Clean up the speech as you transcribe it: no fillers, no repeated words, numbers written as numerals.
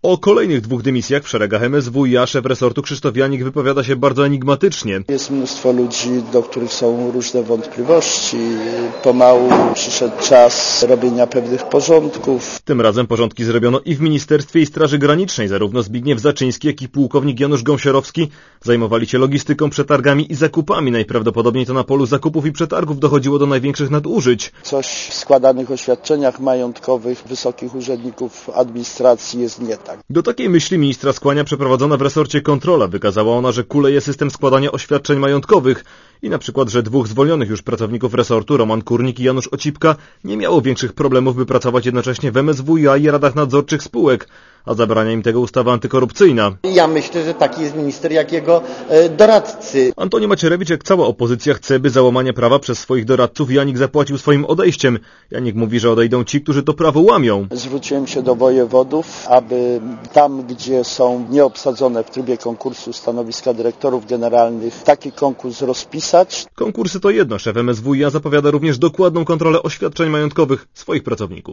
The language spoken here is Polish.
O kolejnych 2 dymisjach w szeregach MSWiA szef resortu Krzysztof Janik wypowiada się bardzo enigmatycznie. Jest mnóstwo ludzi, do których są różne wątpliwości. Pomału przyszedł czas robienia pewnych porządków. Tym razem porządki zrobiono i w Ministerstwie i Straży Granicznej. Zarówno Zbigniew Zaczyński, jak i pułkownik Janusz Gąsiorowski zajmowali się logistyką, przetargami i zakupami. Najprawdopodobniej to na polu zakupów i przetargów dochodziło do największych nadużyć. Coś w składanych oświadczeniach majątkowych wysokich urzędników administracji jest nie tak. Do takiej myśli ministra skłania przeprowadzona w resorcie kontrola. Wykazała ona, że kuleje system składania oświadczeń majątkowych i na przykład, że 2 zwolnionych już pracowników resortu, Roman Kurnik i Janusz Ocipka, nie miało większych problemów, by pracować jednocześnie w MSWiA i radach nadzorczych spółek, a zabrania im tego ustawa antykorupcyjna. Ja myślę, że taki jest minister jak jego doradcy. Antoni Macierewicz, jak cała opozycja, chce, by za łamanie prawa przez swoich doradców Janik zapłacił swoim odejściem. Janik mówi, że odejdą ci, którzy to prawo łamią. Zwróciłem się do wojewodów, aby tam, gdzie są nieobsadzone w trybie konkursu stanowiska dyrektorów generalnych, taki konkurs rozpisać. Konkursy to jedno. Szef MSWiA zapowiada również dokładną kontrolę oświadczeń majątkowych swoich pracowników.